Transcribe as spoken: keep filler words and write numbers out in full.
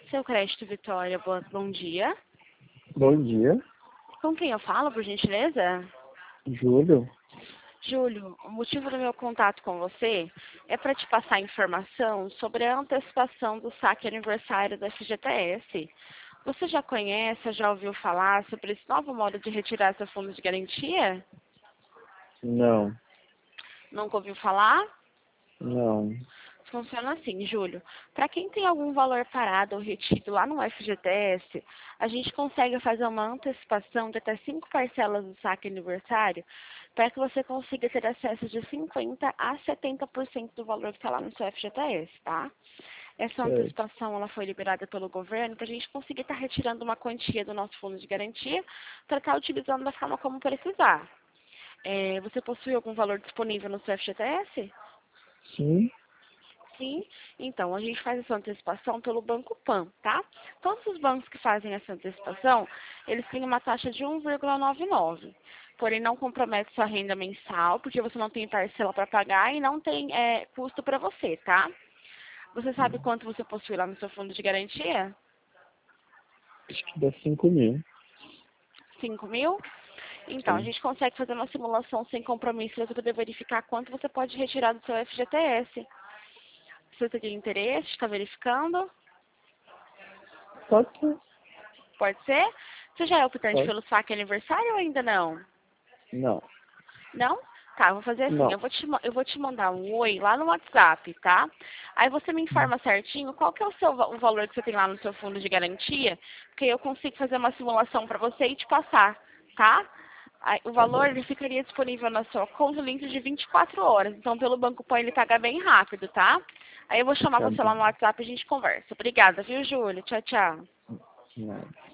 Seu Crédito Vitória, boa, bom dia. Bom dia, Com quem eu falo, por gentileza? Júlio. Júlio, o motivo do meu contato com você é para te passar informação sobre a antecipação do saque aniversário da F G T S. Você já conhece, já ouviu falar sobre esse novo modo de retirar seu fundo de garantia? Não, Nunca ouviu falar? não. Funciona assim, Júlio. Para quem tem algum valor parado ou retido lá no F G T S, a gente consegue fazer uma antecipação de até cinco parcelas do saque aniversário para que você consiga ter acesso de cinquenta por cento a setenta por cento do valor que está lá no seu F G T S, tá? Essa Certo. antecipação ela foi liberada pelo governo para a gente conseguir estar retirando uma quantia do nosso fundo de garantia para estar utilizando da forma como precisar. É, você possui algum valor disponível no seu F G T S? Sim, Sim, então a gente faz essa antecipação pelo Banco Pan, tá? Todos os bancos que fazem essa antecipação, eles têm uma taxa de um vírgula noventa e nove. Porém, não compromete sua renda mensal, porque você não tem parcela para pagar e não tem é, custo para você, tá? Você sabe quanto você possui lá no seu fundo de garantia? acho que dá cinco mil. Cinco mil? Então, a Sim. gente consegue fazer uma simulação sem compromisso para poder verificar quanto você pode retirar do seu F G T S. Se você tem interesse, está verificando? Pode ser. Pode ser? Você já é optante Pode. pelo saque aniversário ou ainda não? Não, Não? Tá, vou fazer assim, não. eu vou, te, ma- eu vou te mandar um oi lá no WhatsApp, tá? Aí você me informa certinho qual que é o, seu, va- o valor que você tem lá no seu fundo de garantia, porque eu consigo fazer uma simulação para você e te passar, tá? Aí, o Tá valor bom. ele ficaria disponível na sua conta dentro de vinte e quatro horas, então pelo Banco Pan ele paga bem rápido, tá? Aí eu vou chamar Tá você lá bom. no WhatsApp e a gente conversa. Obrigada, viu, Júlia? Tchau, tchau. Não.